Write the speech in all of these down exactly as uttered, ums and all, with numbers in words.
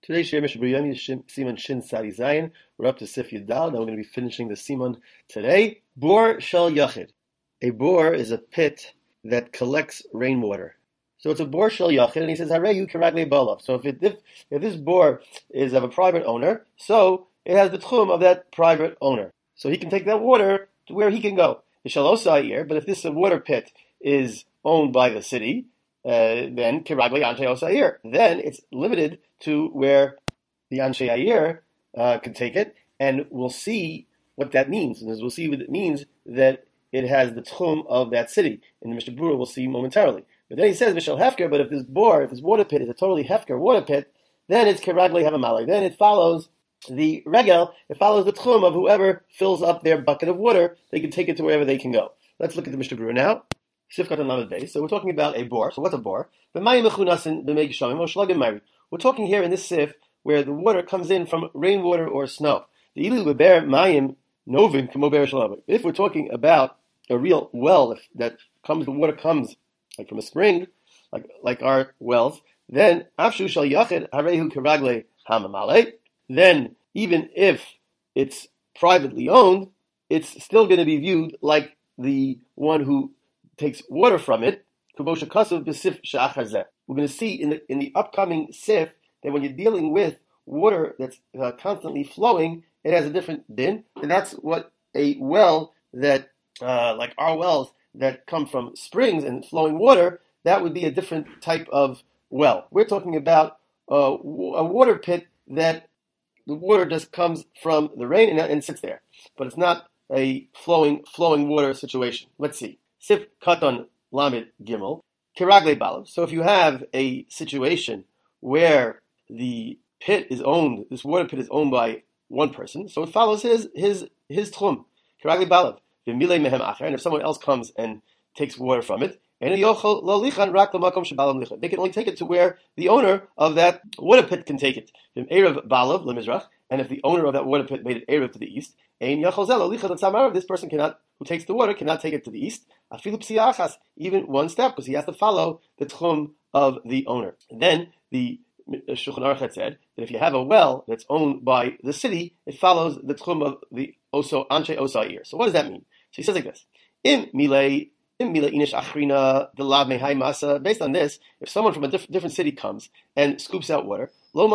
Today's Shir Mishnah B'Yom is Siman Shin Sadi Zayin. We're up to Sif Yudal. Now we're going to be finishing the Siman today. Bor Shel Yachid. A bor is a pit that collects rainwater. So it's a bor Shel Yachid, and he says Hareyu Kiragle Balav. So if, it, if if this bor is of a private owner, so it has the tchum of that private owner. So he can take that water to where he can go. The Shalosayir, but if this water pit is owned by the city, Uh, then Kiragle Anshe Osayir. Then it's limited to where the Anshe Ayir uh, can take it, and we'll see what that means. And as we'll see what it means, that it has the tchum of that city. In the Mishnah Berurah, we'll see momentarily. But then he says Mishal Hefker. But if this bor, if this water pit is a totally Hefker water pit, then it's Kiragle Havamalek. Then it follows the regel. It follows the tchum of whoever fills up their bucket of water. They can take it to wherever they can go. Let's look at the Mishnah Berurah now. So we're talking about a bor. So what's a bor? We're talking here in this sif where the water comes in from rainwater or snow. If we're talking about a real well that comes, the water comes like from a spring, like like our wells, then then even if it's privately owned, it's still going to be viewed like the one who takes water from it. We're going to see in the in the upcoming sif that when you're dealing with water that's uh, constantly flowing, it has a different din, and that's what a well that, uh, like our wells that come from springs and flowing water, that would be a different type of well. We're talking about uh, a water pit that the water just comes from the rain and, and sits there, but it's not a flowing flowing water situation. Let's see. Sif Katan Lamed Gimel, Kiragle Balav. So if you have a situation where the pit is owned, this water pit is owned by one person, so it follows his his his tchum, Kiragle Balav. And if someone else comes and takes water from it, they can only take it to where the owner of that water pit can take it. And if the owner of that water pit made it Erev to the east, this person cannot, who takes the water, cannot take it to the east, even one step, because he has to follow the tchum of the owner. And then the Shulchan Aruch had said that if you have a well that's owned by the city, it follows the tchum of the Oso Anshe Osair. So what does that mean? So he says like this: Im milei Based on this, if someone from a diff- different city comes and scoops out water,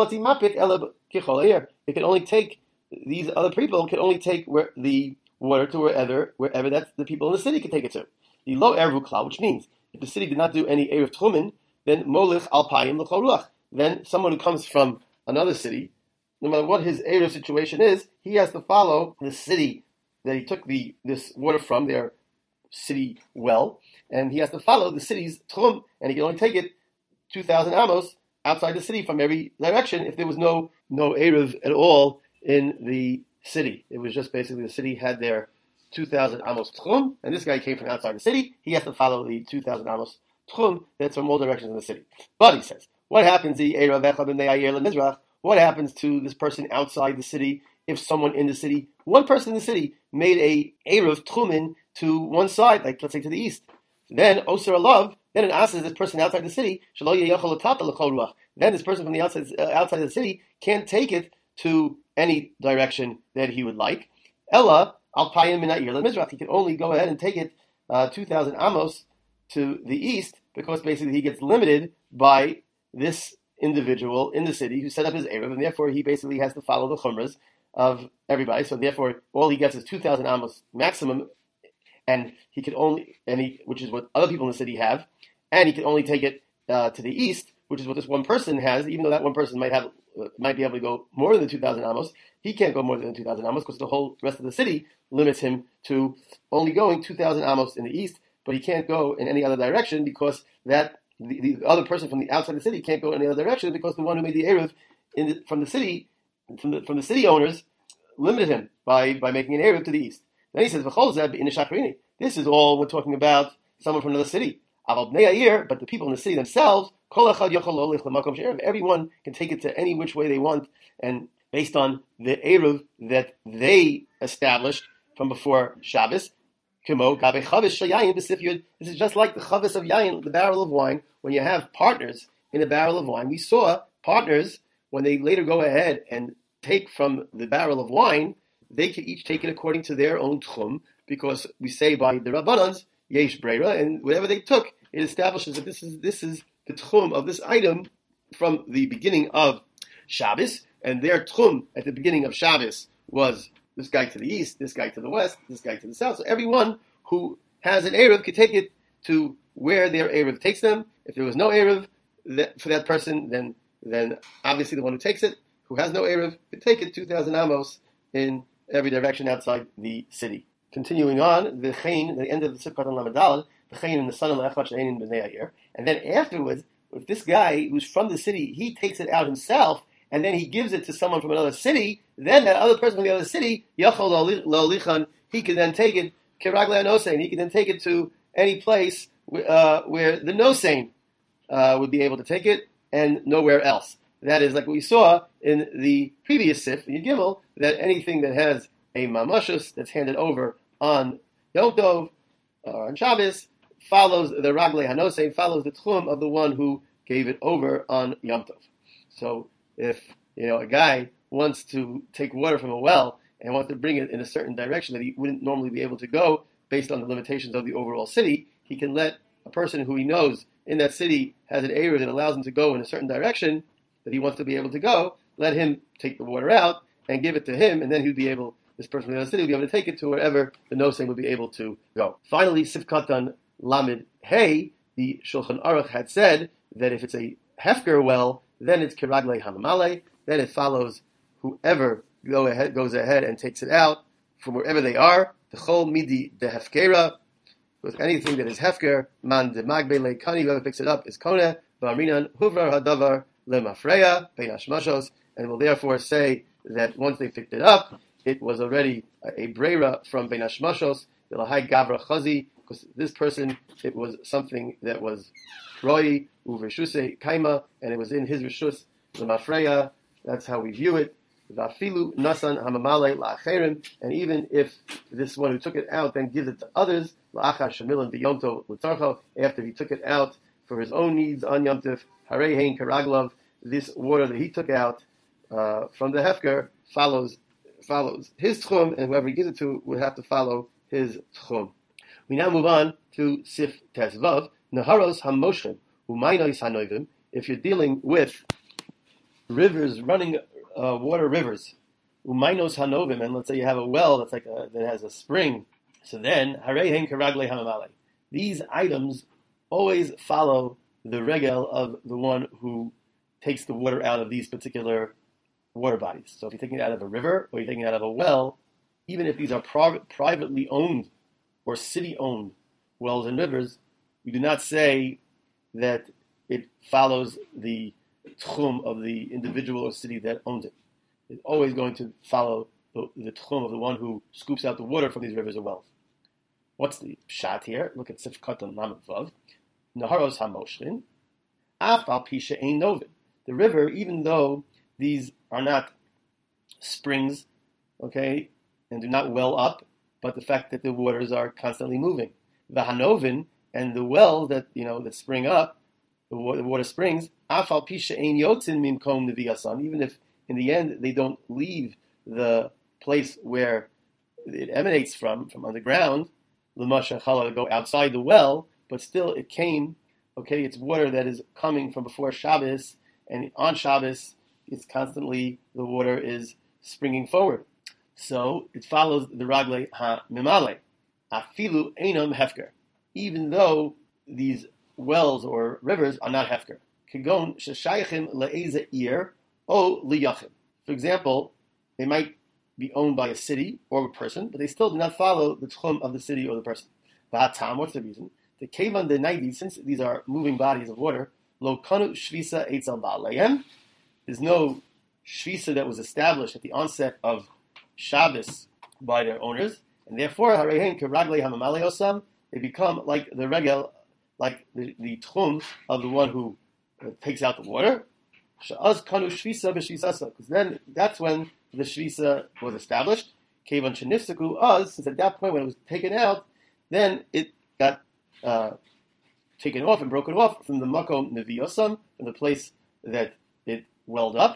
it can only take, these other people can only take where the water to wherever wherever that's the people in the city can take it to. The lo ervu klal, which means if the city did not do any erev tchumen, then molich alpayim l'chol. Then someone who comes from another city, no matter what his erev situation is, he has to follow the city that he took the this water from, their city well, and he has to follow the city's tchum, and he can only take it two thousand amos outside the city from every direction if there was no no erev at all in the city. It was just basically the city had their two thousand amos tchum, and this guy came from outside the city. He has to follow the two thousand amos tchum that's from all directions in the city. But he says, what happens the erev echad b'nei ayir leMizrach? What happens to this person outside the city if someone in the city, one person in the city, made a erev tchumin to one side, like let's say to the east? Then Osir Alav, then it asks this person outside the city, then this person from the outside uh, outside of the city can't take it to any direction that he would like. Ella Alpayim min ha'ir leMizrach, he can only go ahead and take it uh, two thousand amos to the east, because basically he gets limited by this individual in the city who set up his erev, and therefore he basically has to follow the chumras of everybody. So therefore, all he gets is two thousand amos maximum, and he could only, and he, which is what other people in the city have, and he can only take it uh, to the east, which is what this one person has. Even though that one person might have, uh, might be able to go more than two thousand amos, he can't go more than two thousand amos because the whole rest of the city limits him to only going two thousand amos in the east, but he can't go in any other direction because that the, the other person from the outside of the city can't go in any other direction because the one who made the erev in the, from the city, from the from the city owners, limited him by by making an erev to the east. Then he says, this is all we're talking about someone from another city. But the people in the city themselves, everyone can take it to any which way they want, and based on the eruv that they established from before Shabbos. This is just like the chavis of yayin, the barrel of wine. When you have partners in a barrel of wine, we saw partners when they later go ahead and take from the barrel of wine, they can each take it according to their own tchum, because we say by the Rabbanans, yesh breira, and whatever they took, it establishes that this is this is the tchum of this item from the beginning of Shabbos, and their tchum at the beginning of Shabbos was this guy to the east, this guy to the west, this guy to the south. So everyone who has an Erev could take it to where their Erev takes them. If there was no Erev that, for that person, then then obviously the one who takes it, who has no Erev, could take it two thousand amos in every direction outside the city. Continuing on, the Chayin, the end of the Sifkat on Lamadal, the Chayin and the son of Echad She'ein B'nei Ha'ir, and then afterwards, if this guy who's from the city, he takes it out himself, and then he gives it to someone from another city, then that other person from the other city, Yachol Lo'lichan, he can then take it, Keragle Nosein, he can then take it to any place uh, where the Nosein uh, would be able to take it, and nowhere else. That is like what we saw in the previous Sif, the Gimel, that anything that has a mamashus that's handed over on Yom Tov or on Shabbos follows the Ragle Hanosei, follows the Tchum of the one who gave it over on Yom Tov. So if you know a guy wants to take water from a well and wants to bring it in a certain direction that he wouldn't normally be able to go based on the limitations of the overall city, he can let a person who he knows in that city has an area that allows him to go in a certain direction that he wants to be able to go, let him take the water out and give it to him, and then he'd be able, this person from the other city would be able to take it to wherever the Nosei would be able to go. Finally, Sifkatan Lamed Hey, the Shulchan Aruch had said that if it's a Hefker well, then it's Kiragle Hamamale, then it follows whoever go ahead, goes ahead and takes it out from wherever they are, the Chol Midi de Hefkera, with anything that is Hefker, Man de Magbele Kani, whoever picks it up is Kone, Ba'aminan Huvrar Hadavar Lemafreya, Bein Hashmashos, and will therefore say that once they picked it up, it was already a, a breira from Bein Hashmashos, the Lahai Gavra Chazi, because this person, it was something that was Roi, Uvrishuse Kaima, and it was in his Rishus, Lemafreya, that's how we view it. Vafilu Nasan Hamamale La'acherim, and even if this one who took it out then gives it to others, La'achar Shemilan B'Yomto L'Tarcho, after he took it out for his own needs on Yom Tov, Harei Hein Karaglav, this water that he took out uh, from the Hefker follows follows his tchum, and whoever he gives it to would have to follow his tchum. We now move on to Sif Tesvav, Naharos HaMoshim, Umaynois HaNoivim, if you're dealing with rivers running Uh, water rivers, umainos hanovim, and let's say you have a well that's like a, that has a spring. So then, harehen karagle hamamale. These items always follow the regel of the one who takes the water out of these particular water bodies. So if you're taking it out of a river or you're taking it out of a well, even if these are pri- privately owned or city-owned wells and rivers, we do not say that it follows the tchum of the individual or city that owns it. It's always going to follow the, the tchum of the one who scoops out the water from these rivers or wells. What's the pshat here? Look at Sif Katan Lamed Vav. Naharos HaMoshrin, Af Al Pisha Ein Novin. The river, even though these are not springs, okay, and do not well up, but the fact that the waters are constantly moving. The Hanovin, and the wells that, you know, that spring up, the water, the water springs, Afal Pisha Ein Yotzin Mimkom Neviyasan, even if in the end they don't leave the place where it emanates from, from underground, L'masha Chala, go outside the well, but still it came, okay, it's water that is coming from before Shabbos, and on Shabbos, it's constantly, the water is springing forward. So it follows the Ragle HaMimale, Afilu Einam Hefker, even though these wells or rivers are not hefker. Kigon sheshayachim le'eze ir o liyachim. For example, they might be owned by a city or a person, but they still do not follow the tchum of the city or the person. V'atam, what's the reason? The kevan de naidi, since these are moving bodies of water, lo kanu shvisa eitzal ba'aleim. There's no shvisa that was established at the onset of Shabbos by their owners, and therefore harehen keragle hamamale osam, they become like the regel, like the, the tchum of the one who uh, takes out the water. Because then that's when the shvisa was established. Kevan shenifsaku us, since at that point when it was taken out, then it got uh, taken off and broken off from the makom neviyosam, from the place that it welled up.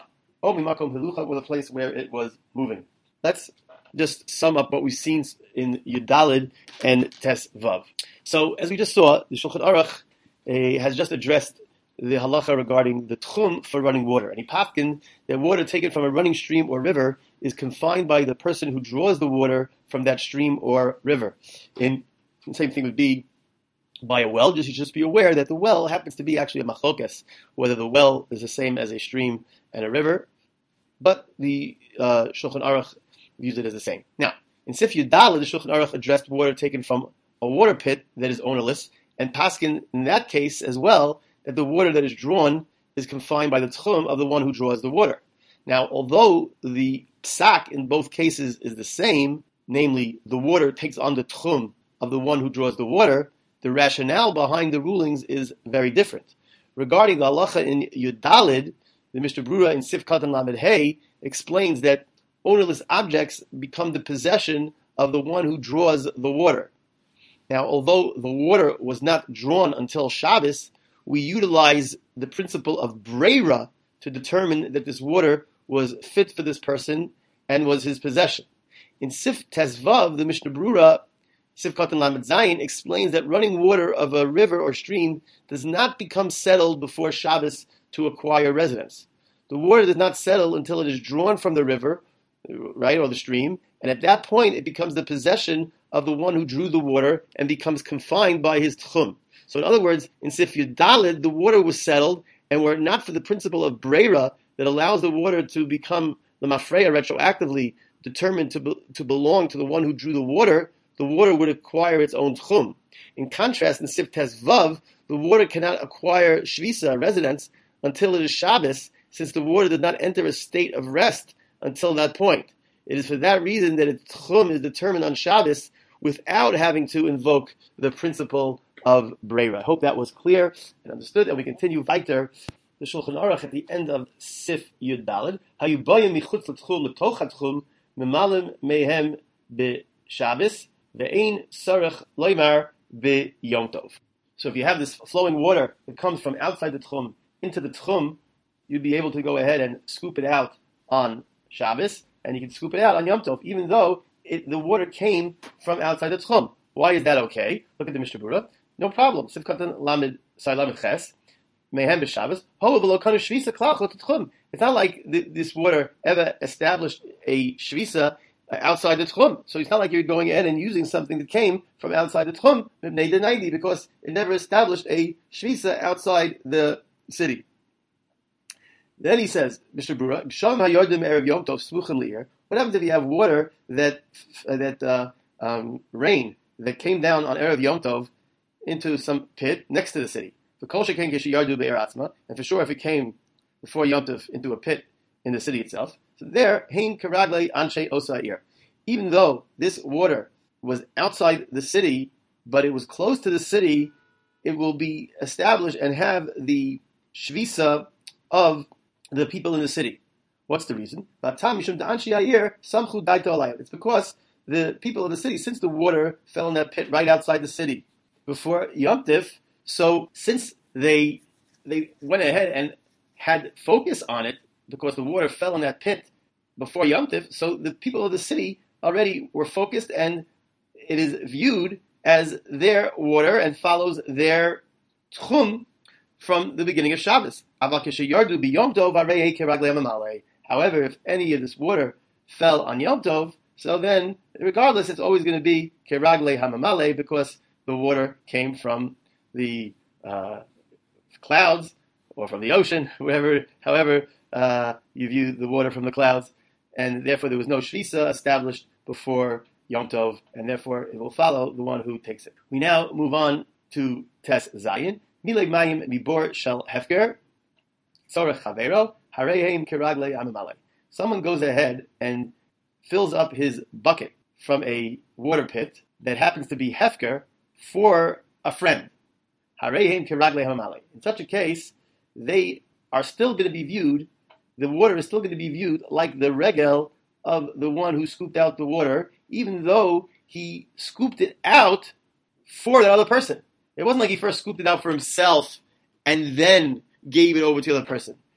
or mimakom hilucha, was a place where it was moving. Let's just sum up what we've seen in Yudalid and Tes Vav. So, as we just saw, the Shulchan Aruch uh, has just addressed the halacha regarding the tchum for running water. And he paskin that water taken from a running stream or river is confined by the person who draws the water from that stream or river. And the same thing would be by a well. Just you just be aware that the well happens to be actually a machlokes, whether the well is the same as a stream and a river. But the uh, Shulchan Aruch views it as the same. Now, in Sif Yudalid, the Shulchan Aruch addressed water taken from a water pit that is ownerless, and paskin in that case as well, that the water that is drawn is confined by the tchum of the one who draws the water. Now, although the psak in both cases is the same, namely the water takes on the tchum of the one who draws the water, the rationale behind the rulings is very different. Regarding the halacha in Yudalid, the Mishnah Brura in Sif Katan Lamed Hey explains that ownerless objects become the possession of the one who draws the water. Now, although the water was not drawn until Shabbos, we utilize the principle of breira to determine that this water was fit for this person and was his possession. In Sif Tezvav, the Mishnah Brura, Sif Katan Lamed Zayin, explains that running water of a river or stream does not become settled before Shabbos to acquire residence. The water does not settle until it is drawn from the river, right, or the stream, and at that point it becomes the possession of the one who drew the water and becomes confined by his tchum. So in other words, in Sif Yudalid, the water was settled, and were it not for the principle of breira that allows the water to become the mafreya retroactively determined to be, to belong to the one who drew the water, the water would acquire its own tchum. In contrast, in Sif Tezvav, the water cannot acquire shvisa, residence, until it is Shabbos, since the water did not enter a state of rest until that point. It is for that reason that its tchum is determined on Shabbos without having to invoke the principle of breira. I hope that was clear and understood, and we continue weiter the Shulchan Aruch at the end of Sif Yud Daled. Hayubayim michutz l'tchum l'toch ha'tchum memalim mehem b'Shabbos ve'ein sarich loymar b'Yom Tov. So if you have this flowing water that comes from outside the tchum into the tchum, you'd be able to go ahead and scoop it out on Shabbos, and you can scoop it out on Yom Tov, even though it, the water came from outside the tchum. Why is that okay? Look at the Mishnah Brura. No problem. Sivkatan lamed say lamed ches mehem b'Shabbos ho v'lo kana shvisa klach l'tchum. It's not like th- this water ever established a shvisa outside the tchum. So it's not like you're going in and using something that came from outside the tchum because it never established a shvisa outside the city. Then he says, Mister Brura, Sham hayordim erev Yom Tov smuchim li'ir. What happens if you have water that that uh, um, rain that came down on erev Yom Tov into some pit next to the city? The kol sheken k'sheyardu be'er atzma, and for sure if it came before Yom Tov into a pit in the city itself, so there hein karaglei anshe osa'ir. Even though this water was outside the city, but it was close to the city, it will be established and have the shvisa of the people in the city. What's the reason? It's because the people of the city, since the water fell in that pit right outside the city before Yom Tif, so since they they went ahead and had focus on it, because the water fell in that pit before Yom Tif, so the people of the city already were focused, and it is viewed as their water and follows their tchum from the beginning of Shabbos. However, if any of this water fell on Yom Tov, so then, regardless, it's always going to be keragle hamamale because the water came from the uh, clouds or from the ocean, wherever, however uh, you view the water from the clouds, and therefore there was no shvisa established before Yom Tov, and therefore it will follow the one who takes it. We now move on to Tes Zayin. Mileg mayim mibor shel hefker, tzorech chavero, hareim keragle amamale. Someone goes ahead and fills up his bucket from a water pit that happens to be hefker for a friend. Hareim keragle amamale. In such a case, they are still going to be viewed, the water is still going to be viewed like the regel of the one who scooped out the water, even though he scooped it out for that other person. It wasn't like he first scooped it out for himself and then gave it over to the other person.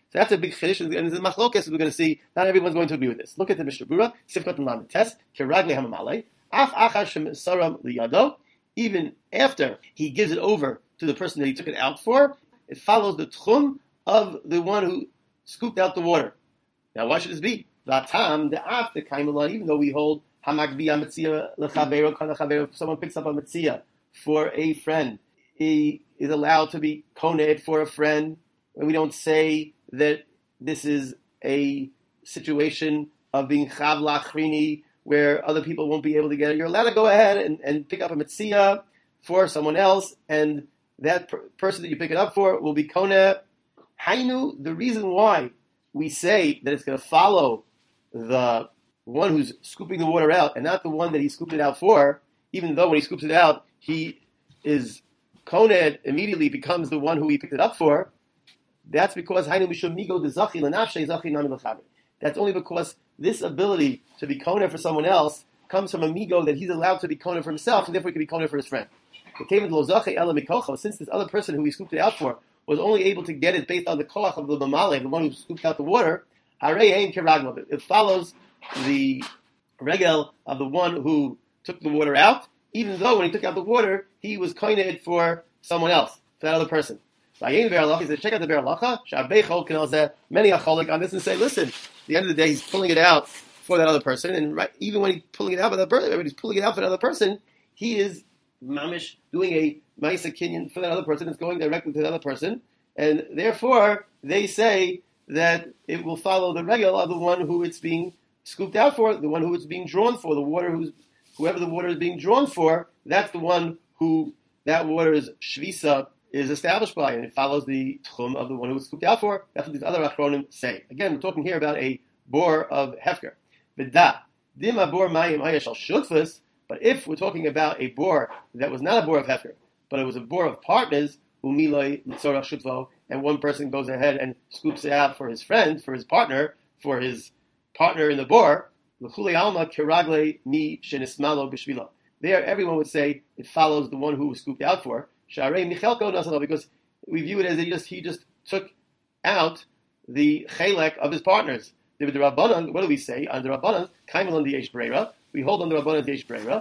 So that's a big chiddush, and in the machlokes we're going to see not everyone's going to agree with this. Look at the Mishnah Brura, Sifkat and Tes, Kiragle Hamamale, Af Achashim Saram Liyado. Even after he gives it over to the person that he took it out for, it follows the tchum of the one who scooped out the water. Now, why should this be? Vatam the af the kaimelon. Even though we hold hamagbiya metzia lechavero kana chavero, if someone picks up a metzia for a friend, he is allowed to be koned for a friend, and we don't say that this is a situation of being chav lachrini where other people won't be able to get it. You're allowed to go ahead and, and pick up a metzia for someone else, and that per- person that you pick it up for will be koneh. Hainu, the reason why we say that it's going to follow the one who's scooping the water out and not the one that he scooped it out for, even though when he scoops it out, he is koneh, immediately becomes the one who he picked it up for. That's because Hainu Mishum Migo de Zachi Lanafshe Zachi Nami Lachaber. That's only because this ability to be koneh for someone else comes from a migo that he's allowed to be koneh for himself, and therefore he can be koneh for his friend. Since this other person who he scooped it out for was only able to get it based on the koach of the mamale, the one who scooped out the water, it follows the regel of the one who took the water out, even though when he took out the water, he was koneh for someone else, for that other person. He said, check out the Be'er Halacha. Many acholik on this and say, listen, at the end of the day, he's pulling it out for that other person, and right, even when he's pulling it out for that person, when he's pulling it out for another person, he is mamish doing a ma'isa kinyan for that other person. It's going directly to the other person, and therefore they say that it will follow the regel of the one who it's being scooped out for, the one who it's being drawn for, the water who's whoever the water is being drawn for. That's the one who that water's shvisa is established by, and it follows the tchum of the one who was scooped out for. That's what these other achronim say. Again, we're talking here about a bor of hefker. V'da dima bor mayim hayashal shutfus. But if we're talking about a bor that was not a bor of hefker, but it was a bor of partners, umiloi mitzorach shutvo, and one person goes ahead and scoops it out for his friend, for his partner, for his partner in the bor, l'chulei alma kiragle mi shenismalo b'shvilo. There, everyone would say it follows the one who was scooped out for. Sharei Michelko Nasalo, because we view it as he just he just took out the chelek of his partners. The Rabbanan, what do we say? On the Rabbanan, Kaimel on the Eish Breira, we hold on the Rabbanan the Eish Breira.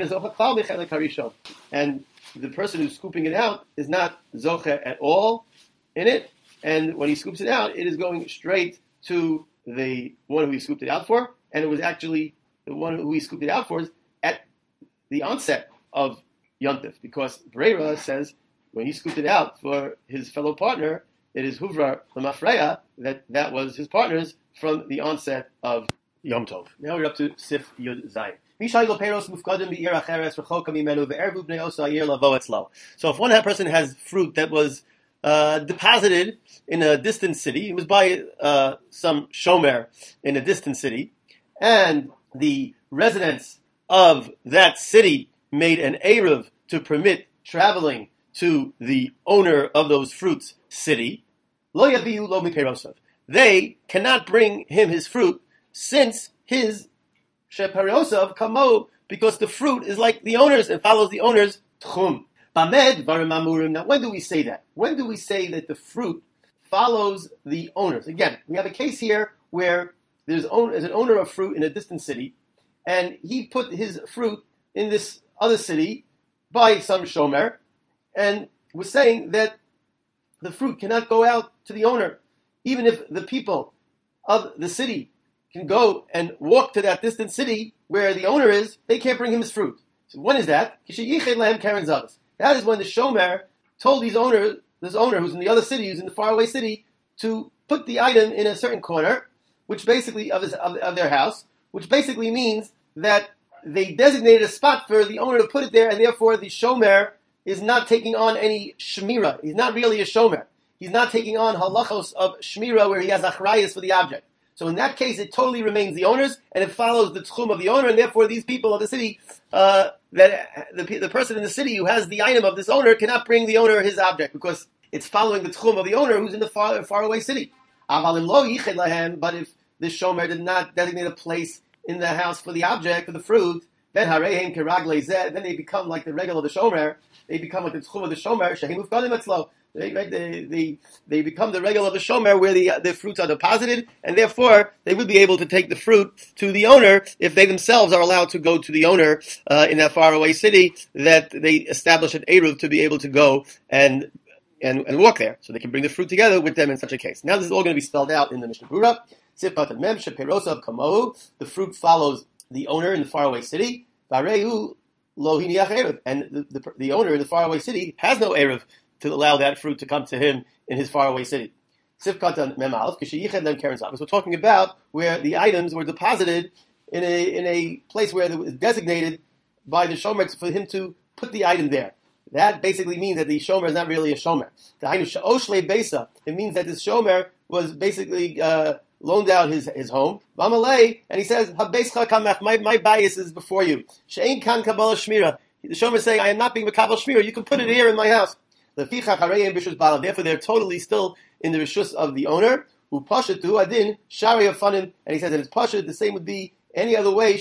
And the person who's scooping it out is not zoche at all in it, and when he scoops it out, it is going straight to the one who he scooped it out for, and it was actually the one who he scooped it out for is at the onset of Yontif, because Breira says when he scooped it out for his fellow partner, it is Huvra Lamafreya that that was his partner's from the onset of Yom Tov. Now we're up to Sif Yud Zayin. So if one person has fruit that was uh, deposited in a distant city, it was by uh, some shomer in a distant city, and the residents of that city made an eruv to permit traveling to the owner of those fruits city, lo yabiu lo miperosav. They cannot bring him his fruit since his sheperosav kamo, because the fruit is like the owner's and follows the owner's tchum. Bamed varim amurim. Now, when do we say that? When do we say that the fruit follows the owners? Again, we have a case here where there's, own, there's an owner of fruit in a distant city, and he put his fruit in this other city by some shomer, and was saying that the fruit cannot go out to the owner, even if the people of the city can go and walk to that distant city where the owner is, they can't bring him his fruit. So when is that? That is when the shomer told his owner, this owner who's in the other city, who's in the faraway city, to put the item in a certain corner, which basically of, his, of, of their house, which basically means that they designated a spot for the owner to put it there, and therefore the shomer is not taking on any shmira. He's not really a shomer. He's not taking on halachos of shmira where he has achrayas for the object. So in that case, it totally remains the owner's, and it follows the tchum of the owner, and therefore these people of the city, uh, that the, the person in the city who has the item of this owner cannot bring the owner his object, because it's following the tchum of the owner who's in the far, faraway city. But if this shomer did not designate a place in the house for the object, for the fruit, then harehem keraglei zeh, then they become like the regular of the shomer, they become like the tchum of the shomer, shehim ufgadim etzlo. They, right, they, they, they become the regular of the shomer where the, the fruits are deposited, and therefore they would be able to take the fruit to the owner if they themselves are allowed to go to the owner uh, in that faraway city that they establish an Eruv to be able to go and, and and walk there. So they can bring the fruit together with them in such a case. Now this is all going to be spelled out in the Mishnah Berurah. Sifkat Mem Sheperosav Kamohu. The fruit follows the owner in the faraway city. Varehu Lo Hiniach Eruv. And the, the, the owner in the faraway city has no Eruv to allow that fruit to come to him in his faraway city. Sifkat Mem Aleph Kishiyiched Lem Keren Zavis. We're talking about where the items were deposited in a in a place where it was designated by the shomer for him to put the item there. That basically means that the shomer is not really a shomer. It means that this shomer was basically uh, loaned out his, his home. And he says, my, my bias is before you. The shomer is saying, I am not being Makabal Shmira. You can put it here in my house. Therefore, they're totally still in the rishus of the owner. And he says that it's pashut. The same would be any other way.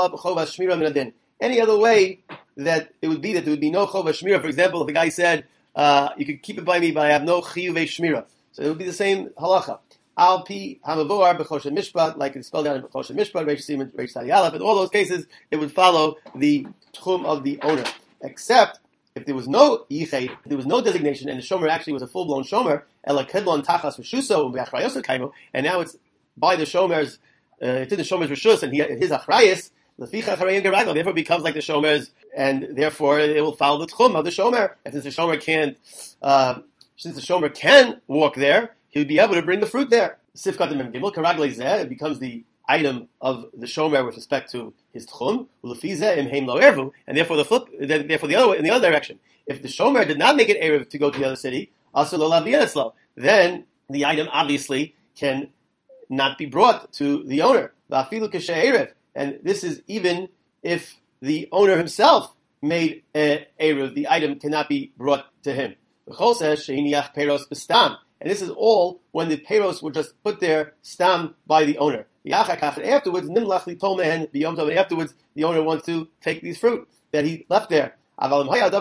Any other way that it would be that there would be no chova shmira. For example, if the guy said, uh, you can keep it by me, but I have no chiyuvei shmira. So it would be the same halacha. Al pi hamavoar b'choshen mishpat, like it's spelled out in b'choshen mishpat, reish sim and reish tali aleph. In all those cases, it would follow the tchum of the owner. Except if there was no yichei, there was no designation, and the shomer actually was a full-blown shomer, ela kedlon tachas v'shuso v'achrayos kaimu, and now it's by the shomer's, uh, it's in the shomer's rishus, and he, his achrayos. Therefore, it becomes like the shomer's, and therefore it will follow the tchum of the shomer. And since the shomer can't, uh, since the shomer can walk there, he would be able to bring the fruit there. It becomes the item of the shomer with respect to his tchum. And therefore, the flip, therefore the other way, in the other direction, if the shomer did not make it erev to go to the other city, then the item obviously can not be brought to the owner. And this is even if the owner himself made a eruv, the item cannot be brought to him. The Chol says sheiniach peros b'stam, and this is all when the peros were just put there stam by the owner. Afterwards, nimlach litol mehen b'yom tov. Afterwards, the owner wants to take these fruit that he left there. But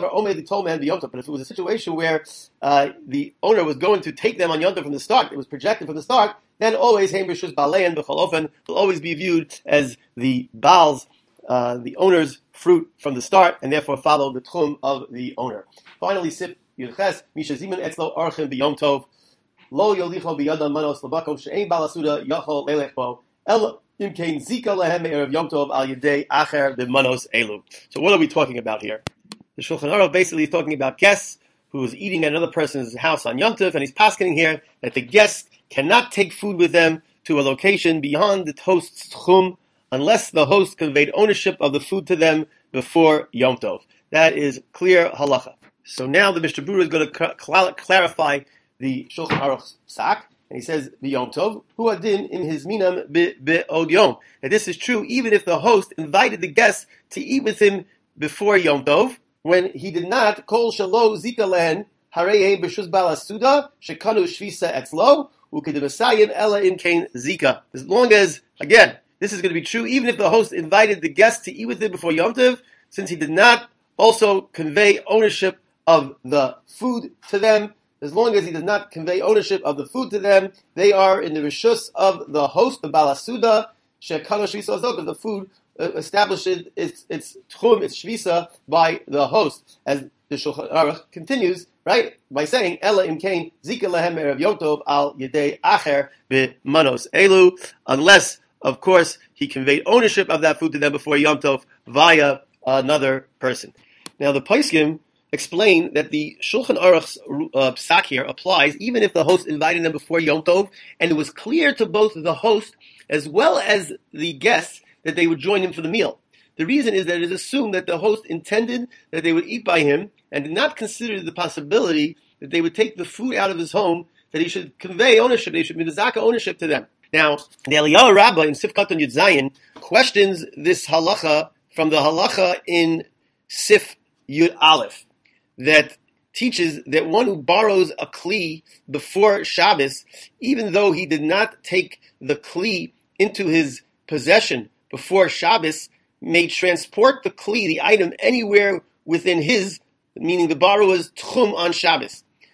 if it was a situation where uh, the owner was going to take them on Yom Tov from the start, it was projected from the start, then always Heim B'Shus Balein B'Cholofen will always be viewed as the Baal's, uh, the owner's fruit from the start, and therefore follow the Tchum of the owner. Finally, Sip Yudches Misha Zimun Etzlo Archim B'Yom Tov Lo Yolicho B'Yadam Manos L'Bakom She'ein Balasuda Yachol Lelech Bo El Imkein Zika Lehem Erev Yom Tov Al Yedei Acher B'Manos Elu. So what are we talking about here? The Shulchan Aruch basically is talking about guests who is eating at another person's house on Yom Tov, and he's paskening here that the guests cannot take food with them to a location beyond the host's tchum unless the host conveyed ownership of the food to them before Yom Tov. That is clear halacha. So now the Mishnah Berurah is going to cl- clarify the Shulchan Aruch's psak, and he says, Yom Tov, hu adin in his minam be'od yom. That this is true even if the host invited the guests to eat with him before Yom Tov, when he did not, kol shalo zika lehen, harei b'shus balasuda, shekanu shvisa etzlo, ukedivasayim ela im kain zika. As long as, again, this is going to be true, even if the host invited the guests to eat with him before Yom Tov, since he did not also convey ownership of the food to them, as long as he does not convey ownership of the food to them, they are in the rishus of the host, the balasuda, shekanu shvisa etzlo, because the food establishes its its tchum, its shvisa by the host, as the Shulchan Aruch continues, right, by saying Ela im kain zika lehem erev Yom Tov al yedei acher b'manos elu, unless, of course, he conveyed ownership of that food to them before Yom Tov via another person. Now, the Poskim explain that the Shulchan Aruch's uh, psak here applies even if the host invited them before Yom Tov, and it was clear to both the host as well as the guests that they would join him for the meal. The reason is that it is assumed that the host intended that they would eat by him and did not consider the possibility that they would take the food out of his home, that he should convey ownership, they should be mizaka ownership to them. Now, the Eliyahu Rabbah in Sif Katan Yud Zayin questions this halacha from the halacha in Sif Yud Aleph that teaches that one who borrows a kli before Shabbos, even though he did not take the kli into his possession before Shabbos, may transport the kli, the item, anywhere within his, meaning the borrower's tchum on Shabbos.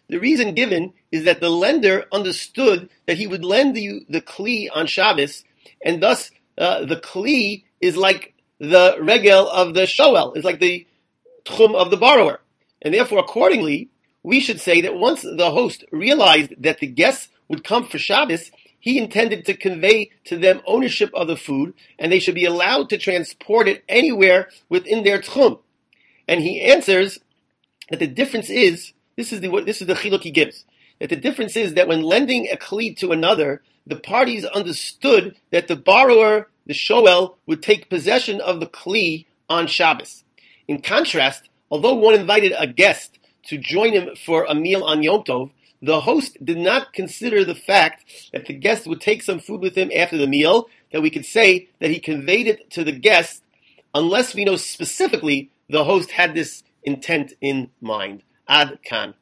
The reason given is that the lender understood that he would lend you the kli on Shabbos, and thus uh, the kli is like the regel of the shoel, is like the tchum of the borrower. And therefore, accordingly, we should say that once the host realized that the guests would come for Shabbos, he intended to convey to them ownership of the food, and they should be allowed to transport it anywhere within their tchum. And he answers that the difference is, this is the this is the chiluk he gives, that the difference is that when lending a kli to another, the parties understood that the borrower, the shoel, would take possession of the kli on Shabbos. In contrast, although one invited a guest to join him for a meal on Yom Tov, the host did not consider the fact that the guest would take some food with him after the meal, that we could say that he conveyed it to the guest, unless we know specifically the host had this intent in mind. Ad kan.